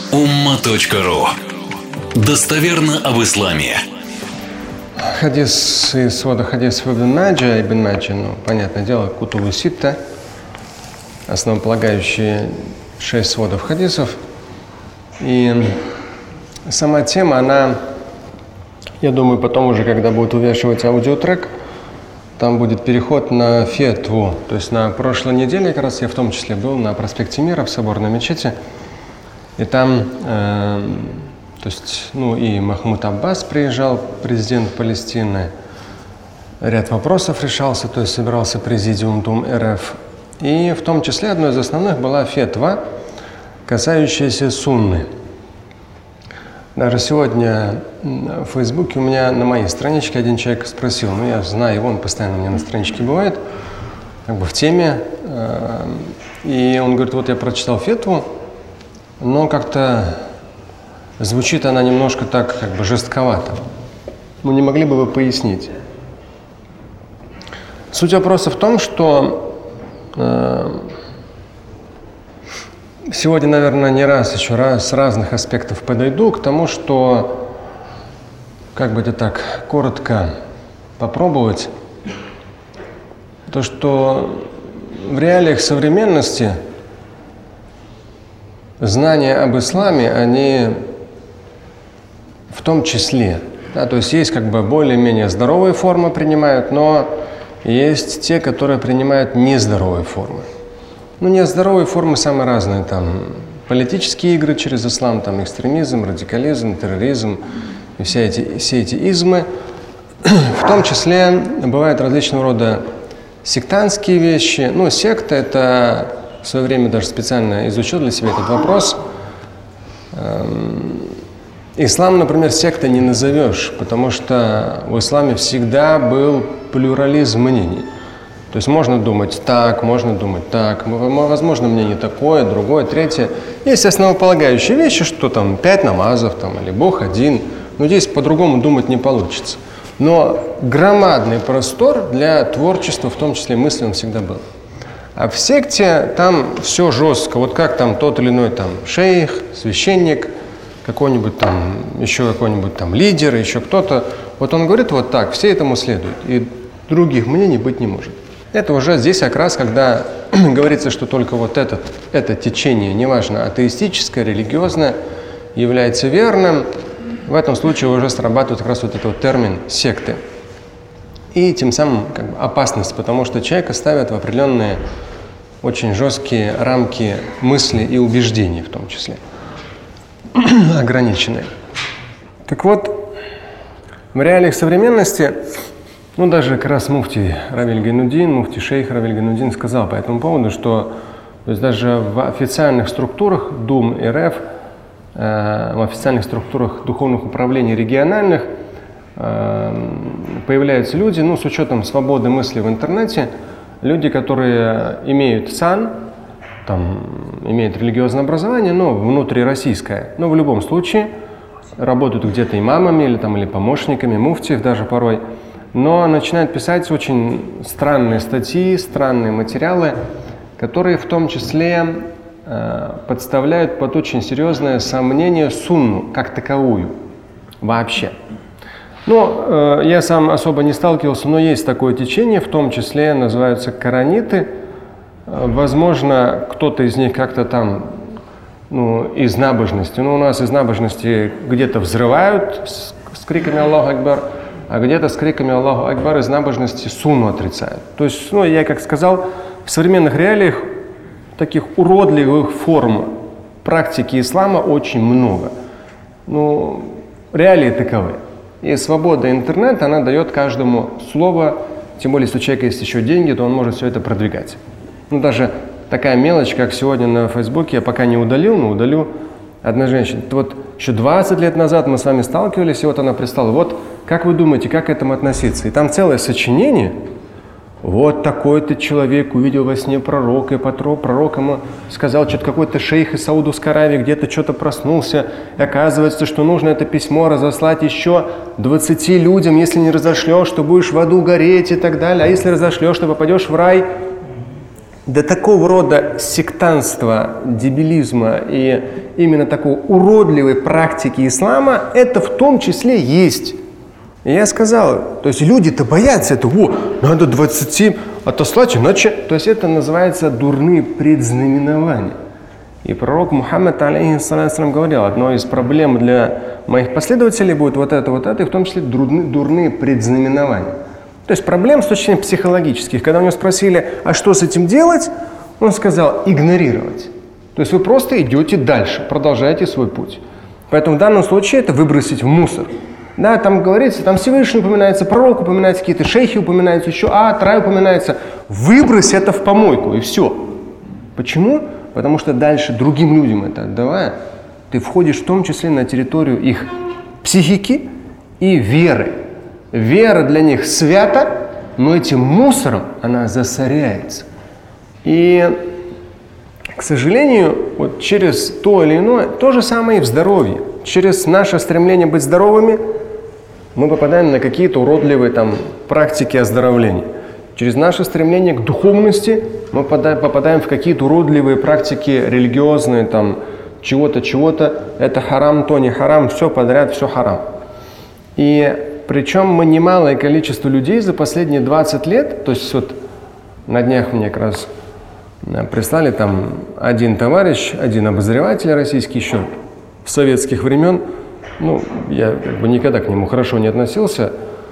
umma.ru. Достоверно об исламе. Хадис из свода хадисов Ибн Маджа, понятное дело, Кутубу Ситта, основополагающие 6 сводов хадисов. И сама тема, она, я думаю, потом уже, когда будет увешивать аудиотрек, там будет переход на фетву. То есть на прошлой неделе, как раз я в том числе был на проспекте Мира в Соборной мечети. И там, и Махмуд Аббас приезжал, президент Палестины. Ряд вопросов решался, то есть собирался президиум Дум РФ. И в том числе одной из основных была фетва, касающаяся сунны. Даже сегодня в Фейсбуке у меня на моей страничке один человек спросил, я знаю его, он постоянно у меня на страничке бывает, в теме. И он говорит, вот я прочитал фетву, но как-то звучит она немножко так, жестковато. Не могли бы вы пояснить? Суть вопроса в том, что сегодня, наверное, не раз, еще раз с разных аспектов подойду к тому, что, коротко попробовать, то, что в реалиях современности знания об исламе, они в том числе, то есть есть более-менее здоровые формы принимают, но есть те, которые принимают нездоровые формы. Нездоровые формы самые разные, политические игры через ислам, экстремизм, радикализм, терроризм и все эти измы. В том числе бывают различного рода сектантские вещи. Секта — это в свое время даже специально изучил для себя этот вопрос. Ислам, например, сектой не назовешь, потому что в исламе всегда был плюрализм мнений. То есть можно думать так, можно думать так, возможно, мнение такое, другое, третье. Есть основополагающие вещи, что 5 намазов или Бог один, но здесь по-другому думать не получится. Но громадный простор для творчества, в том числе мысли, он всегда был. А в секте там все жестко, как тот или иной шейх, священник, какой-нибудь еще какой-нибудь лидер, еще кто-то. Он говорит вот так, все этому следуют, и других мнений быть не может. Это уже здесь как раз, когда говорится, что только это течение, неважно, атеистическое, религиозное, является верным, в этом случае уже срабатывает как раз этот термин секты. И тем самым опасность, потому что человека ставят в определенные очень жесткие рамки мысли и убеждений в том числе, ограниченные. Так вот, в реалиях современности, даже как раз муфти Равиль Гайнуддин, муфти шейх Равиль Гайнуддин сказал по этому поводу, что даже в официальных структурах Дум РФ, в официальных структурах духовных управлений региональных появляются люди, с учетом свободы мысли в интернете, люди, которые имеют сан, имеют религиозное образование, но внутрироссийское, но в любом случае работают где-то имамами или помощниками муфтиев даже порой, но начинают писать очень странные статьи, странные материалы, которые в том числе подставляют под очень серьезное сомнение сунну как таковую вообще. Я сам особо не сталкивался, но есть такое течение, в том числе называются кораниты. Возможно, кто-то из них как-то из набожности. У нас из набожности где-то взрывают с криками «Аллаху Акбар», а где-то с криками «Аллаху Акбар» из набожности сунну отрицают. То есть, я как сказал, в современных реалиях таких уродливых форм практики ислама очень много. Реалии таковы. И свобода интернета, она дает каждому слово, тем более, если у человека есть еще деньги, то он может все это продвигать. Даже такая мелочь, как сегодня на Фейсбуке, я пока не удалил, но удалю одна женщина. Еще 20 лет назад мы с вами сталкивались, и она пристала. Как вы думаете, как к этому относиться? И там целое сочинение. Такой-то человек увидел во сне пророка, и пророк ему сказал, что-то какой-то шейх из Саудовской Аравии где-то что-то проснулся, и оказывается, что нужно это письмо разослать еще 20 людям, если не разошлешь, то будешь в аду гореть и так далее, а если разошлешь, то попадешь в рай. до такого рода сектантства, дебилизма и именно такой уродливой практики ислама, это в том числе есть. И я сказал, то есть люди-то боятся этого, надо 27 отослать, иначе... То есть это называется дурные предзнаменования. И пророк Мухаммад, алейхиссалям, говорил, одной из проблем для моих последователей будет вот это, и в том числе дурные предзнаменования. То есть проблем с точки зрения психологических. Когда у него спросили, а что с этим делать, он сказал, игнорировать. То есть вы просто идете дальше, продолжаете свой путь. Поэтому в данном случае это выбросить в мусор. Да, там говорится, там Всевышний упоминается, пророк упоминается, какие-то шейхи упоминаются, еще Ат-Рай упоминается. Выбрось это в помойку, и все. Почему? Потому что дальше другим людям это отдавая, ты входишь в том числе на территорию их психики и веры. Вера для них свята, но этим мусором она засоряется. И, к сожалению, вот через то или иное, то же самое и в здоровье. Через наше стремление быть здоровыми мы попадаем на какие-то уродливые там практики оздоровления. Через наше стремление к духовности мы попадаем в какие-то уродливые практики религиозные, там, чего-то. Это харам, то не харам, все подряд, все харам. И причем мы немалое количество людей за последние 20 лет, то есть вот на днях мне как раз прислали там один товарищ, один обозреватель российский еще с советских времен, ну, я как бы никогда к нему хорошо не относился,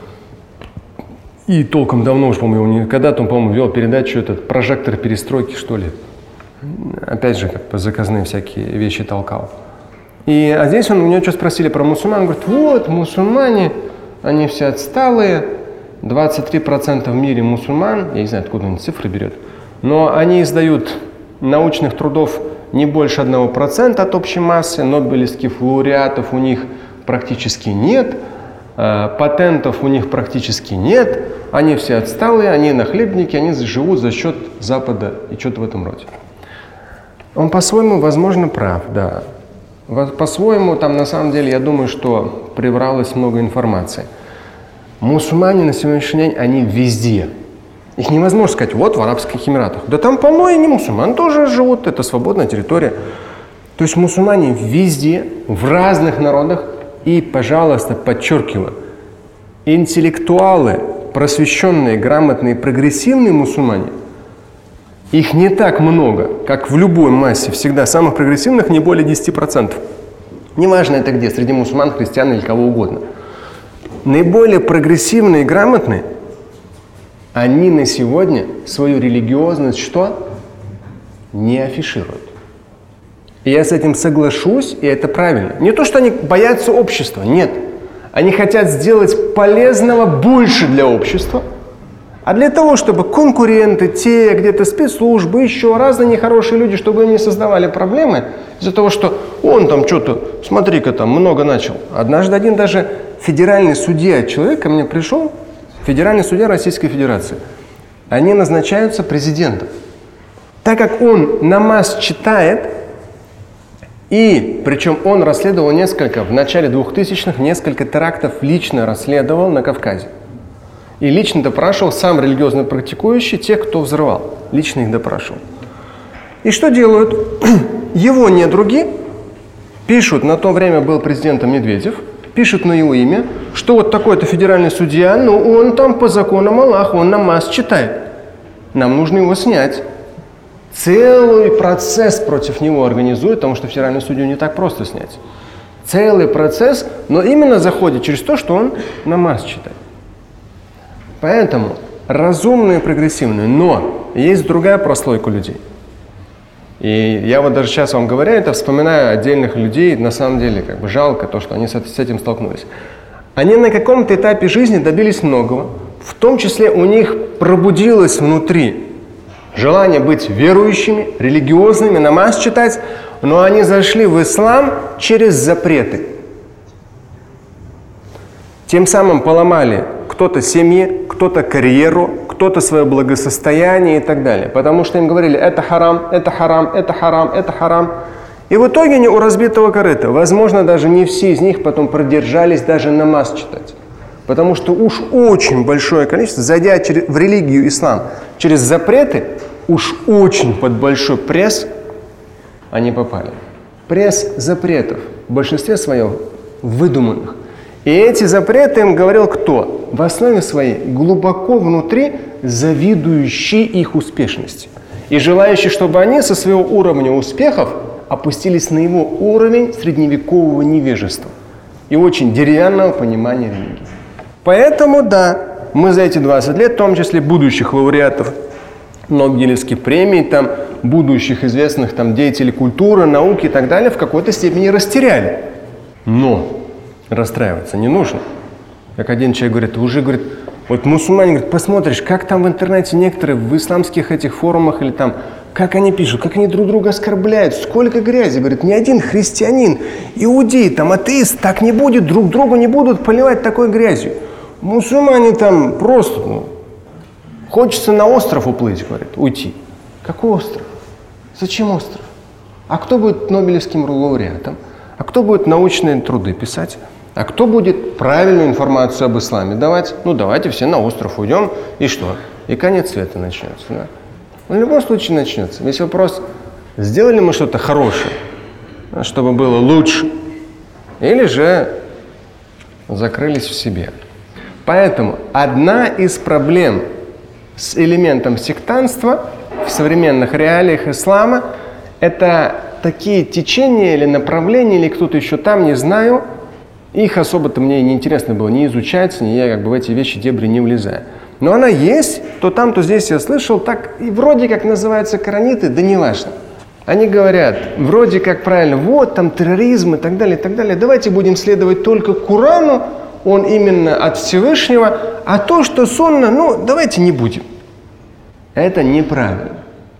и толком давно уж, по-моему, когда-то он, по-моему, вел передачу, этот прожектор перестройки, что ли. Опять же, как бы заказные всякие вещи толкал. А здесь у него что спросили про мусульман, он говорит, вот, мусульмане, они все отсталые, 23% в мире мусульман, я не знаю, откуда он цифры берет, но они издают научных трудов не больше 1% от общей массы, нобелевских лауреатов у них практически нет, патентов у них практически нет, они все отсталые, они нахлебники, они живут за счет Запада и что-то в этом роде. Он по-своему, возможно, прав, да. По-своему, там на самом деле, я думаю, что привралось много информации. Мусульмане на сегодняшний день, они везде. Их невозможно сказать, вот в Арабских Эмиратах. Да там полно и не мусульман тоже живут, это свободная территория. То есть мусульмане везде, в разных народах. И, пожалуйста, подчеркиваю, интеллектуалы, просвещенные, грамотные, прогрессивные мусульмане, их не так много, как в любой массе, всегда самых прогрессивных не более 10%. Неважно это где, среди мусульман, христиан или кого угодно. Наиболее прогрессивные и грамотные, они на сегодня свою религиозность что? Не афишируют. И я с этим соглашусь, и это правильно. Не то, что они боятся общества, нет. Они хотят сделать полезного больше для общества, а для того, чтобы конкуренты, те где-то спецслужбы, еще разные нехорошие люди, чтобы им не создавали проблемы из-за того, что он там что-то, смотри-ка, там много начал. Однажды один даже федеральный судья, человек ко мне пришел, федеральный судья Российской Федерации, они назначаются президентом. Так как он намаз читает, и причем он расследовал в начале 2000-х, несколько терактов лично расследовал на Кавказе. И лично допрашивал сам религиозно практикующий тех, кто взрывал. Лично их допрашивал. И что делают? Его недруги пишут, на то время был президентом Медведев, пишут на его имя, что вот такой-то федеральный судья, ну он там по законам Аллаха, он намаз читает. Нам нужно его снять. Целый процесс против него организуют, потому что федеральную судью не так просто снять. Целый процесс, но именно заходит через то, что он намаз читает. Поэтому разумные, прогрессивные, но есть другая прослойка людей. И я вот даже сейчас вам говоря это, вспоминаю отдельных людей, на самом деле как бы жалко то, что они с этим столкнулись. Они на каком-то этапе жизни добились многого, в том числе у них пробудилось внутри желание быть верующими, религиозными, намаз читать, но они зашли в ислам через запреты. Тем самым поломали кто-то семьи, кто-то карьеру, кто-то свое благосостояние и так далее. Потому что им говорили, это харам, это харам, это харам, это харам. И в итоге они у разбитого корыта. Возможно, даже не все из них потом продержались даже намаз читать. Потому что уж очень большое количество, зайдя в религию ислам через запреты, уж очень под большой пресс они попали. Пресс запретов, в большинстве своем выдуманных. И эти запреты им говорил кто? В основе своей глубоко внутри завидующий их успешности. И желающий, чтобы они со своего уровня успехов опустились на его уровень средневекового невежества и очень деревянного понимания религии. Поэтому, да, мы за эти 20 лет, в том числе будущих лауреатов Нобелевских премий, там, будущих известных там, деятелей культуры, науки и так далее, в какой-то степени растеряли. Но расстраиваться не нужно. Как один человек говорит, уже, говорит, вот мусульмане, говорит, посмотришь, как там в интернете некоторые в исламских этих форумах или там, как они пишут, как они друг друга оскорбляют, сколько грязи. Говорит, ни один христианин, иудей, там, атеист так не будет, друг другу не будут поливать такой грязью. Мусульмане там просто, хочется на остров уплыть, говорит, уйти. Какой остров? Зачем остров? А кто будет Нобелевским лауреатом? А кто будет научные труды писать? А кто будет правильную информацию об исламе давать? Ну, давайте все на остров уйдем, и что? И конец света начнется. Да? В любом случае начнется. Весь вопрос, сделали мы что-то хорошее, чтобы было лучше, или же закрылись в себе. Поэтому одна из проблем с элементом сектантства в современных реалиях ислама – это такие течения или направления, или кто-то еще там, не знаю, их особо-то мне не интересно было ни изучать, ни я как бы в эти вещи дебри не влезаю. Но она есть, то там, то здесь я слышал, так и вроде как называются кораниты, да не важно. Они говорят, вроде как правильно, вот там терроризм и так далее, давайте будем следовать только Корану, он именно от Всевышнего, а то, что сунна, давайте не будем. Это неправильно.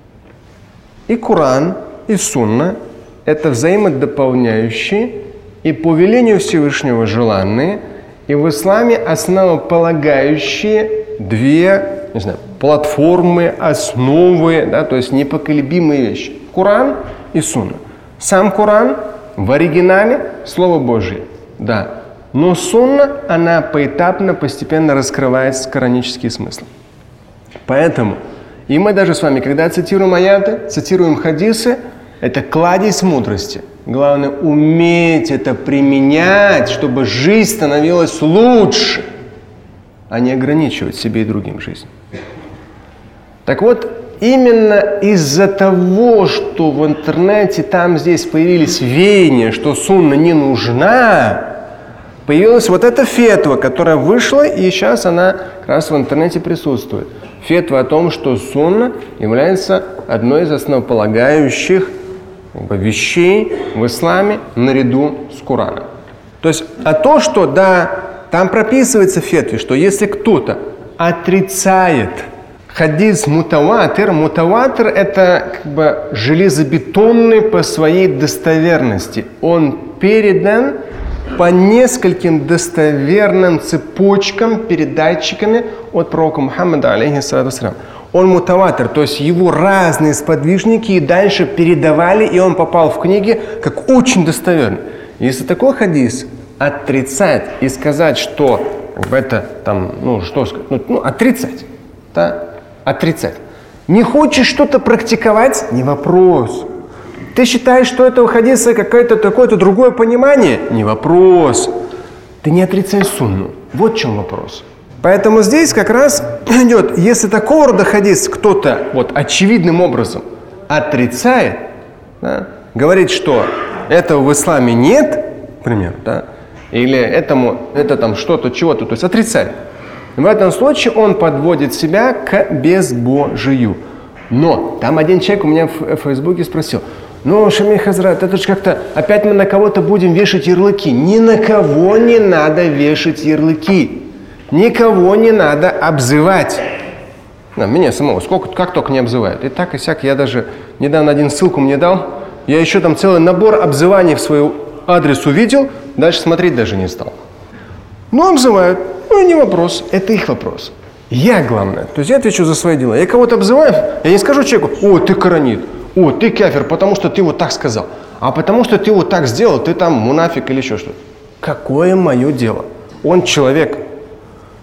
И Коран, и сунна – это взаимодополняющие и по велению Всевышнего желанные, и в исламе основополагающие две, платформы, основы, да, то есть непоколебимые вещи. Коран и сунна. Сам Коран в оригинале – Слово Божие, да. Но сунна, она поэтапно, постепенно раскрывает коранические смыслы. Поэтому, и мы даже с вами, когда цитируем аяты, цитируем хадисы, это кладезь мудрости. Главное уметь это применять, чтобы жизнь становилась лучше, а не ограничивать себе и другим жизнь. Так вот, именно из-за того, что в интернете там здесь появились веяния, что сунна не нужна, появилась вот эта фетва, которая вышла, и сейчас она как раз в интернете присутствует. Фетва о том, что сунна является одной из основополагающих вещей в исламе наряду с Кораном. То есть, то, что, да, там прописывается в фетве, что если кто-то отрицает хадис мутаватир, мутаватир – это как бы железобетонный по своей достоверности. Он передан по нескольким достоверным цепочкам, передатчиками от пророка Мухаммада, алейхиссалату вассалям. Он мутаватир, то есть его разные сподвижники и дальше передавали, и он попал в книги как очень достоверный. Если такой хадис отрицать и сказать, что это там, что сказать, отрицать, да, отрицать. Не хочешь что-то практиковать? Не вопрос. Ты считаешь, что этого хадиса какое-то такое-то другое понимание? Не вопрос. Ты не отрицай сунну. Вот в чем вопрос. Поэтому здесь как раз идет, если такого рода хадис кто-то очевидным образом отрицает, да, говорит, что этого в исламе нет, например, да, или это там что-то, чего-то, то есть отрицает. В этом случае он подводит себя к безбожию. Но там один человек у меня в Фейсбуке спросил, Шамиль Хазрат, это же как-то опять мы на кого-то будем вешать ярлыки. Ни на кого не надо вешать ярлыки. Никого не надо обзывать. Меня самого как только не обзывают. И так, и сяк. Я даже недавно один ссылку мне дал. Я еще там целый набор обзываний в свой адрес увидел. Дальше смотреть даже не стал. Обзывают. Не вопрос. Это их вопрос. Я главное. То есть я отвечу за свои дела. Я кого-то обзываю, я не скажу человеку, ты коранит, ты кафир, потому что ты так сказал. А потому что ты так сделал, ты там мунафик или еще что-то. Какое мое дело? Он человек.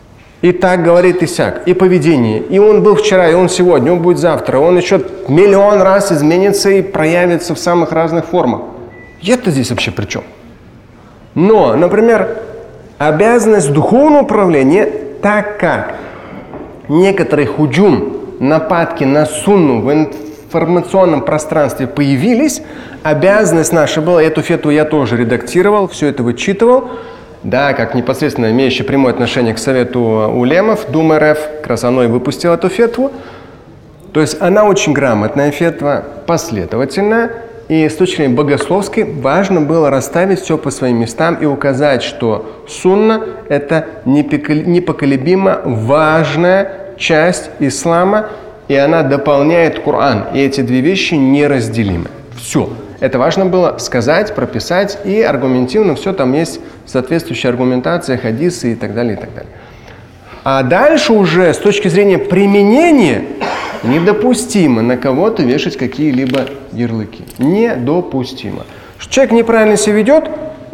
И так говорит, и сяк, и поведение. И он был вчера, и он сегодня, он будет завтра. Он еще миллион раз изменится и проявится в самых разных формах. И это здесь вообще при чем? Но, например, обязанность духовного управления, так как некоторые худжум, нападки на сунну в информационном пространстве появились, обязанность наша была, эту фетву я тоже редактировал, все это вычитывал, да, как непосредственно имеющий прямое отношение к совету улемов, Дума РФ, как раз оно и выпустило эту фетву. То есть она очень грамотная фетва, последовательная, и с точки зрения богословской важно было расставить все по своим местам и указать, что сунна – это непоколебимо важная часть ислама, и она дополняет Коран. И эти две вещи неразделимы. Все. Это важно было сказать, прописать, и аргументивно все там есть соответствующая аргументация, хадисы и так далее, и так далее. А дальше уже с точки зрения применения недопустимо на кого-то вешать какие-либо ярлыки. Недопустимо. Что человек неправильно себя ведет,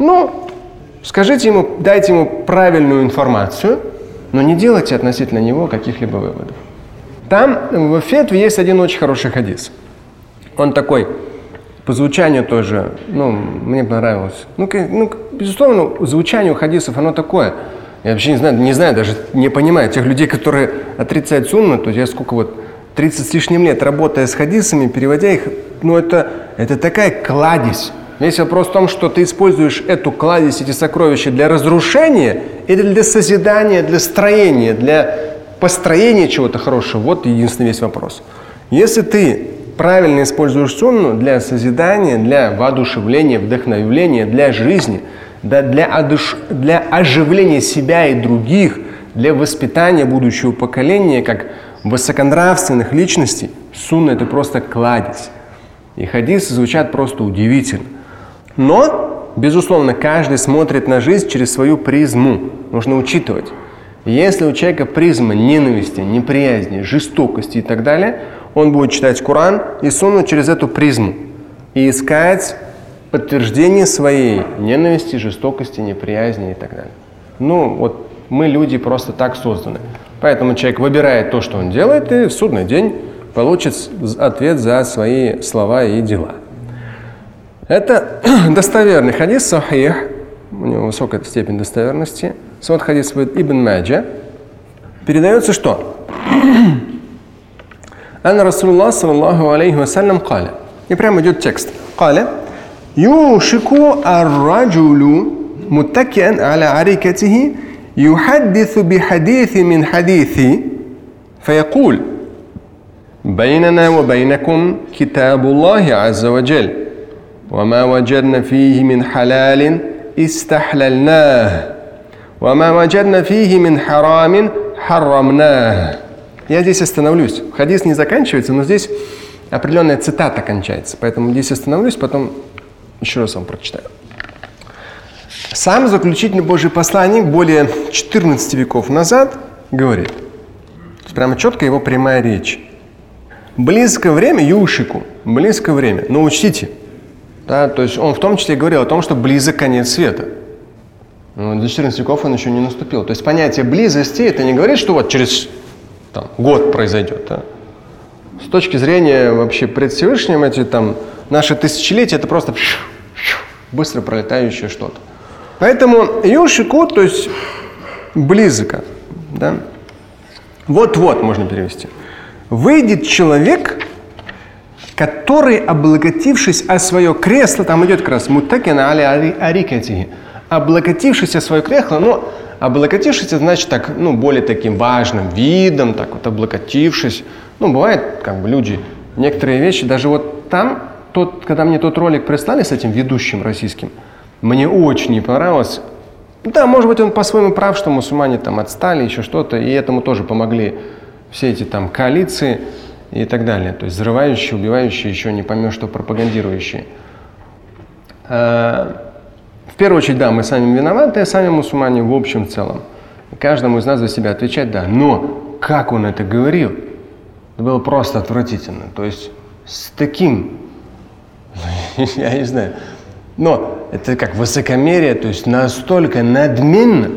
скажите ему, дайте ему правильную информацию, но не делайте относительно него каких-либо выводов. Там в фетве есть один очень хороший хадис. Он такой, по звучанию тоже, мне понравилось. Безусловно, звучание у хадисов, оно такое. Я вообще не знаю, даже не понимаю тех людей, которые отрицают сунну. То есть я 30 с лишним лет работая с хадисами, переводя их, это такая кладезь. Весь вопрос в том, что ты используешь эту кладезь, эти сокровища для разрушения или для созидания, для строения, для построения чего-то хорошего. Вот единственный весь вопрос. Если ты правильно используешь сунну для созидания, для воодушевления, вдохновления, для жизни, для оживления себя и других, для воспитания будущего поколения, как высоконравственных личностей, сунна – это просто кладезь. И хадисы звучат просто удивительно. Но, безусловно, каждый смотрит на жизнь через свою призму. Нужно учитывать. Если у человека призма ненависти, неприязни, жестокости и так далее, он будет читать Коран и сунну через эту призму и искать подтверждение своей ненависти, жестокости, неприязни и так далее. Мы, люди, просто так созданы. Поэтому человек выбирает то, что он делает, и в судный день получит ответ за свои слова и дела. Это достоверный хадис, сахих, у него высокая степень достоверности. Свод хадис Ибн Маджа. Передается, что «Анна Расулуллах саллаллаху алейхи вассалям каля». И прямо идет текст. «Каля, юшику ар-раджулю муттакиан аля арикатихи юхаддису бихадиси мин хадиси фаякуль бейнана ва бейнакум китабуллахи азза ва джаль وما وجدنا فيه من حلال استحللناه وما وجدنا فيه من حرام حرمناه». Я здесь остановлюсь. Хадис не заканчивается, но здесь определенная цитата кончается. Поэтому здесь остановлюсь, потом еще раз вам прочитаю. Сам заключительный Божий посланник более 14 веков назад говорит, прямо четко его прямая речь. Близкое время, юшику, близкое время, но учтите. Да, то есть он в том числе говорил о том, что близок конец света. Но за 14 веков он еще не наступил. То есть понятие близости, это не говорит, что вот через год произойдет. Да? С точки зрения вообще пред Всевышним, наши тысячелетия, это просто быстро пролетающее что-то. Поэтому юшику, то есть близко. Да? Вот-вот можно перевести. Выйдет человек, который, облокотившись о свое кресло, там идет как раз муттакина аля арикатихи, облокотившись о свое кресло, облокотившись, значит, так, более таким важным видом, так вот облокотившись. Бывает, люди, некоторые вещи, даже вот там, когда мне тот ролик прислали с этим ведущим российским, мне очень не понравилось. Да, может быть, он по-своему прав, что мусульмане отстали, еще что-то, и этому тоже помогли все эти коалиции и так далее. То есть взрывающие, убивающие, еще не поймешь, что пропагандирующие. В первую очередь, да, мы сами виноваты, сами мусульмане в общем целом. Каждому из нас за себя отвечать, да. Но как он это говорил, это было просто отвратительно. То есть с таким, я не знаю, но это как высокомерие, то есть настолько надменно. То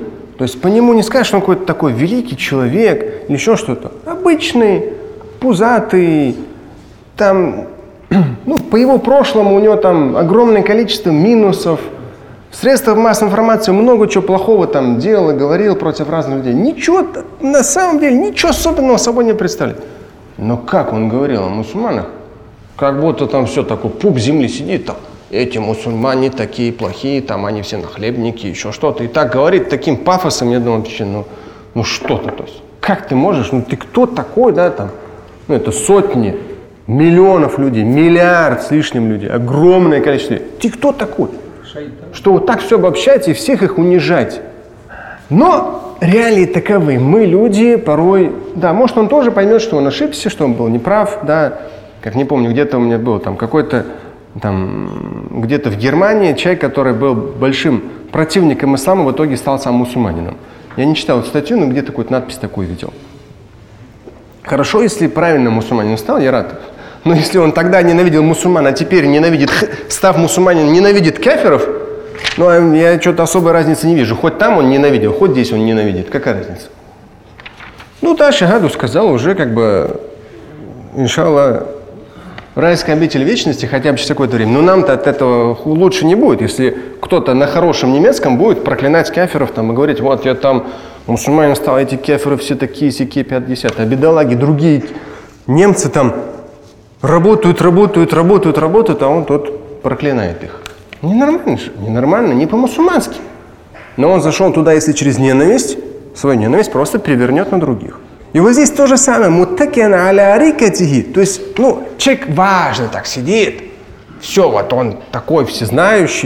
То есть по нему не скажешь, что он какой-то такой великий человек или еще что-то. Обычный, пузатый, там, ну, по его прошлому у него там огромное количество минусов. В средствах массовой информации много чего плохого там делал и говорил против разных людей. Ничего, на самом деле, ничего особенного собой не представляет. Но как он говорил о мусульманах? Как будто там все такое, пуп земли сидит там. Эти мусульмане такие плохие, там они все нахлебники, еще что-то. И так говорит таким пафосом, я думаю, вообще, ну что-то, то есть. Как ты можешь, ну ты кто такой, да, там? Ну это сотни, миллионов людей, миллиард с лишним людей, огромное количество людей. Ты кто такой? Что вот так все обобщать и всех их унижать. Но реалии таковы. Мы, люди, порой... Да, может, он тоже поймет, что он ошибся, что он был неправ, да. Как не помню, где-то у меня был там какой-то... Там, где-то в Германии человек, который был большим противником ислама, в итоге стал сам мусульманином. Я не читал эту статью, но где-то какую-то надпись такую видел. Хорошо, если правильно мусульманином стал, я рад. Но если он тогда ненавидел мусульман, а теперь ненавидит, став мусульманином, ненавидит кафиров, ну, я что-то особой разницы не вижу. Хоть там он ненавидел, хоть здесь он ненавидит. Какая разница? Ну да, шагаду сказал, уже как бы, иншаллах, райская обитель вечности хотя бы через какое-то время. Но нам-то от этого лучше не будет, если кто-то на хорошем немецком будет проклинать кафиров там, и говорить, вот я там мусульманин стал, эти кафиры все такие, сякие, 50, а бедолаги, другие немцы там работают, а он тут проклинает их. Ненормально же, ненормально, не по-мусульмански. Но он зашел туда, если через ненависть, свою ненависть просто перевернет на других. И вот здесь то же самое. Муттакиан аля арикатихи. То есть, ну, человек важно так сидит. Все, вот он такой всезнающий.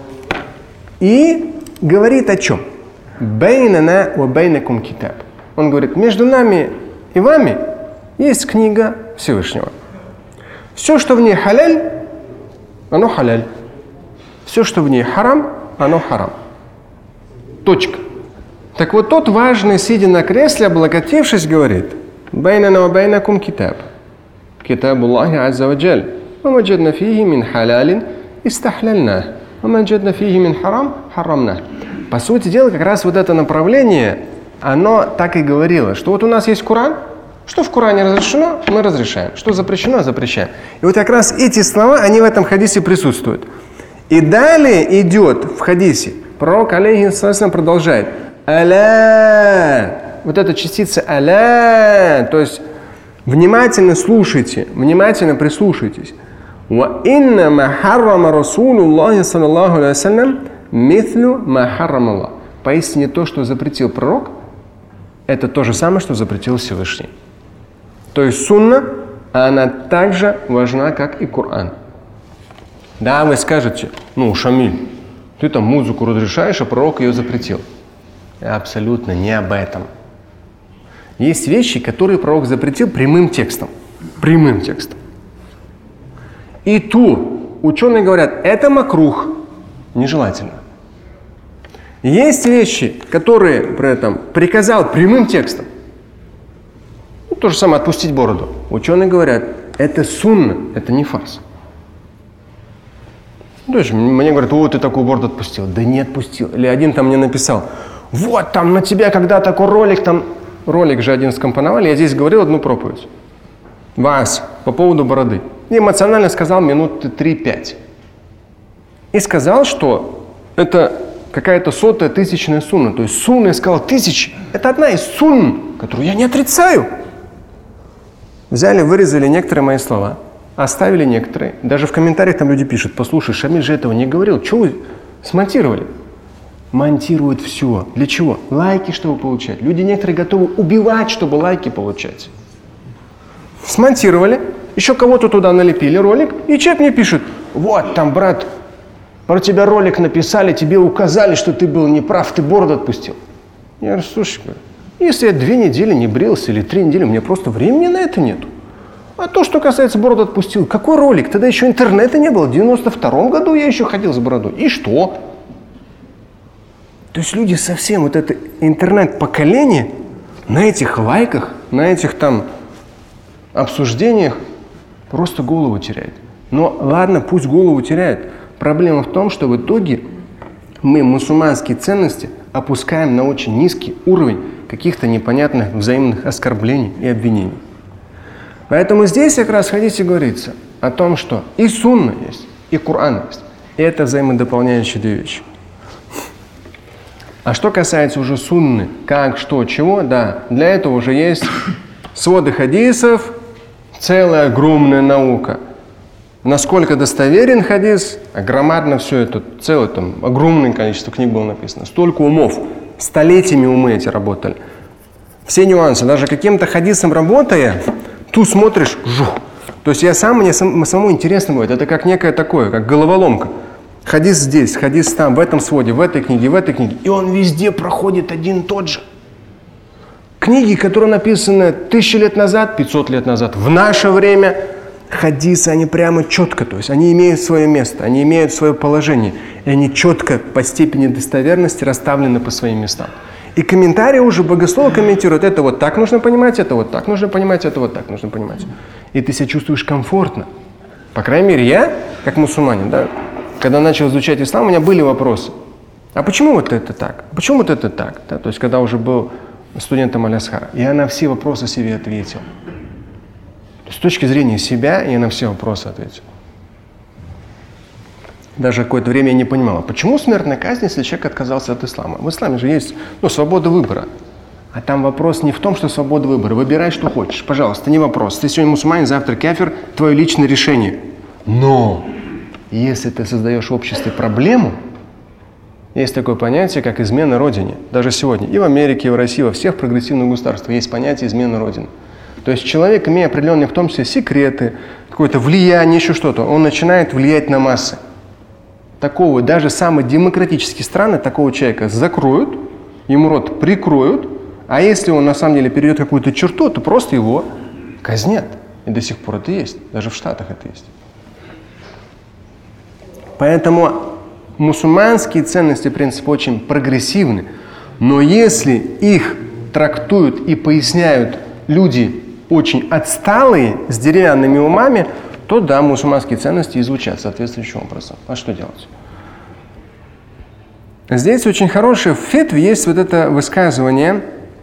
И говорит о чем? Бейнана ва бейнакум китаб. Он говорит, между нами и вами есть книга Всевышнего. Все, что в ней халяль, оно халяль. Все, что в ней харам, оно харам. Точка. Так вот тот важный, сидя на кресле, облокотившись, говорит: «Байнана ва байнакум китаб. Китабу Аллахи азза ва джаль. Ва маджадна фихи мин халялин истахляльнах. Ва маджадна фихи мин харам харамнах». По сути дела, как раз вот это направление, оно так и говорило, что вот у нас есть Коран, что в Коране разрешено, мы разрешаем. Что запрещено, запрещаем. И вот как раз эти слова, они в этом хадисе присутствуют. И далее идет в хадисе, пророк алейхиссалям продолжает: «Аля». Вот эта частица «аля», то есть внимательно слушайте, внимательно прислушайтесь. «Ва инна ма харрама Расулуллахи саллаллаху алейхи вассалям митhlю ма харрама Аллах». Поистине то, что запретил пророк, это то же самое, что запретил Всевышний. То есть сунна, она так же важна, как и Коран. Да, вы скажете: ну, Шамиль, ты там музыку разрешаешь, а пророк ее запретил. Абсолютно не об этом. Есть вещи, которые пророк запретил прямым текстом. Прямым текстом. И тут ученые говорят, это макрух, нежелательно. Есть вещи, которые при этом приказал прямым текстом. Ну, то же самое отпустить бороду. Ученые говорят, это сунна, это не фарс. То есть мне говорят: вот ты такую бороду отпустил. Да не отпустил. Или один там мне написал: вот там на тебя когда такой ролик, там ролик же один скомпоновали, я здесь говорил одну проповедь. Вась, по поводу бороды. И эмоционально сказал минут 3-5. И сказал, что это какая-то 100-я, 1000-я сунна. То есть сунна, я сказал, 1000. Это одна из сунн, которую я не отрицаю. Взяли, вырезали некоторые мои слова, оставили некоторые. Даже в комментариях там люди пишут: послушай, Шамиль же этого не говорил. Чего вы смонтировали? Монтируют все. Для чего? Лайки, чтобы получать. Люди некоторые готовы убивать, чтобы лайки получать. Смонтировали, еще кого-то туда налепили ролик, и человек мне пишет: вот там, брат, про тебя ролик написали, тебе указали, что ты был неправ, ты бороду отпустил. Я говорю: слушай, если я 2 недели не брился или 3 недели, у меня просто времени на это нету. А то, что касается бороды отпустил, какой ролик? Тогда еще интернета не было. В 92-м году я еще ходил с бородой. И что? То есть люди совсем, вот это интернет-поколение на этих лайках, на этих там обсуждениях просто голову теряет. Но ладно, пусть голову теряет. Проблема в том, что в итоге мы мусульманские ценности опускаем на очень низкий уровень каких-то непонятных взаимных оскорблений и обвинений. Поэтому здесь как раз в хадисе говорится о том, что и сунна есть, и Коран есть. И это взаимодополняющие две вещи. А что касается уже сунны, как, что, чего, да, для этого уже есть своды хадисов, целая огромная наука. Насколько достоверен хадис, громадно все это, целое там огромное количество книг было написано, столько умов, столетиями умы эти работали. Все нюансы, даже каким-то хадисом работая, тут смотришь, жух. То есть мне самому интересно будет, это как некое такое, как головоломка. Хадис здесь, хадис там, в этом своде, в этой книге, и он везде проходит один и тот же. Книги, которые написаны 1000 лет назад, 500 лет назад, в наше время, хадисы, они прямо четко, то есть они имеют свое место, они имеют свое положение, и они четко по степени достоверности расставлены по своим местам. И комментарии уже богословы комментируют, это вот так нужно понимать, это вот так нужно понимать, это вот так нужно понимать. И ты себя чувствуешь комфортно. По крайней мере, я, как мусульманин, да, когда начал изучать ислам, у меня были вопросы. А почему вот это так? Почему вот это так? Да, то есть, когда уже был студентом Аль-Азхара, я на все вопросы себе ответил. С точки зрения себя я на все вопросы ответил. Даже какое-то время я не понимал, а почему смертная казнь, если человек отказался от ислама? В исламе же есть свобода выбора. А там вопрос не в том, что свобода выбора. Выбирай, что хочешь. Пожалуйста, не вопрос. Ты сегодня мусульманин, завтра кафир, твое личное решение. Но если ты создаешь в обществе проблему, есть такое понятие, как измена родине. Даже сегодня и в Америке, и в России, во всех прогрессивных государствах есть понятие измена родины. То есть человек, имея определенные, в том числе, секреты, какое-то влияние, еще что-то, он начинает влиять на массы. Такого, даже самые демократические страны, такого человека закроют, ему рот прикроют, а если он на самом деле перейдет какую-то черту, то просто его казнят. И до сих пор это есть, даже в Штатах это есть. Поэтому мусульманские ценности, принципы очень прогрессивны, но если их трактуют и поясняют люди очень отсталые, с деревянными умами, то да, мусульманские ценности и звучат соответствующим образом. А что делать? Здесь очень хорошее в фетве есть вот это высказывание,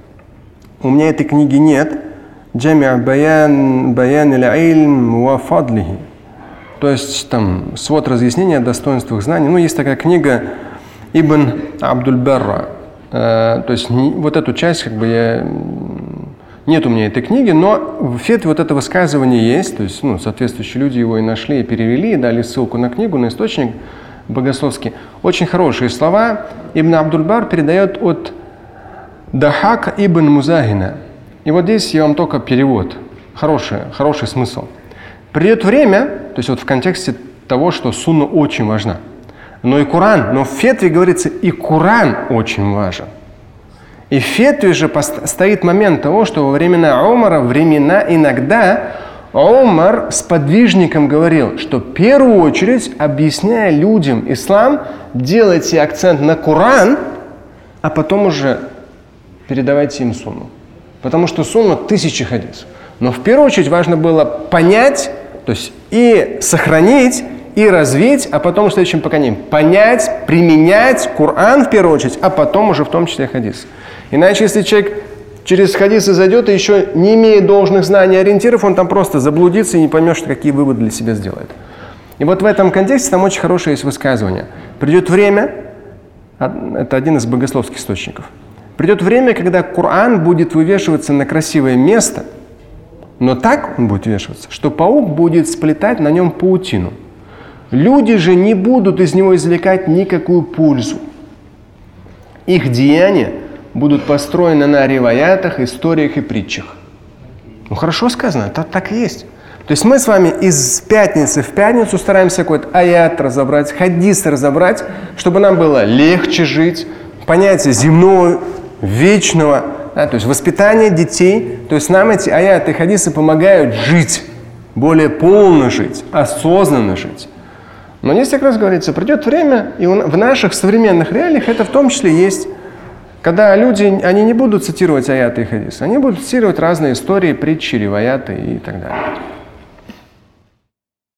у меня этой книги нет, «Джами'а баян аль-илм ва фадлихи». То есть там свод разъяснения о достоинствах знаний. Есть такая книга Ибн Абдуль-Барра. То есть вот эту часть нет у меня этой книги, но в фетве вот это высказывание есть, то есть соответствующие люди его и нашли, и перевели, и дали ссылку на книгу, на источник богословский. Очень хорошие слова. Ибн Абдуль-Бар передает от Дахака ибн Музахина. И вот здесь я вам только перевод. Хороший смысл. Придет время, то есть вот в контексте того, что сунна очень важна. Но в фетве говорится, и Коран очень важен. И в фетве же стоит момент того, что во времена Умара, иногда Умар с подвижником говорил, что в первую очередь, объясняя людям ислам, делайте акцент на Коран, а потом уже передавайте им сунну. Потому что сунна 1000 хадисов. Но в первую очередь важно было понять, то есть и сохранить, и развить, а потом в следующем поколении понять, применять Коран в первую очередь, а потом уже в том числе хадис. Иначе, если человек через хадисы зайдет и еще не имея должных знаний и ориентиров, он там просто заблудится и не поймет, какие выводы для себя сделает. И вот в этом контексте там очень хорошее есть высказывание. Придет время, это один из богословских источников, придет время, когда Коран будет вывешиваться на красивое место, но так он будет вешаться, что паук будет сплетать на нем паутину. Люди же не будут из него извлекать никакую пользу. Их деяния будут построены на риваятах, историях и притчах. Хорошо сказано, это так и есть. То есть мы с вами из пятницы в пятницу стараемся какой-то аят разобрать, хадис разобрать, чтобы нам было легче жить, понятие земного, вечного, то есть воспитание детей. То есть нам эти аяты и хадисы помогают жить, более полно жить, осознанно жить. Но здесь как раз говорится, придет время, и в наших современных реалиях это в том числе есть, когда люди, они не будут цитировать аяты и хадисы, они будут цитировать разные истории, притчи, риваяты и так далее.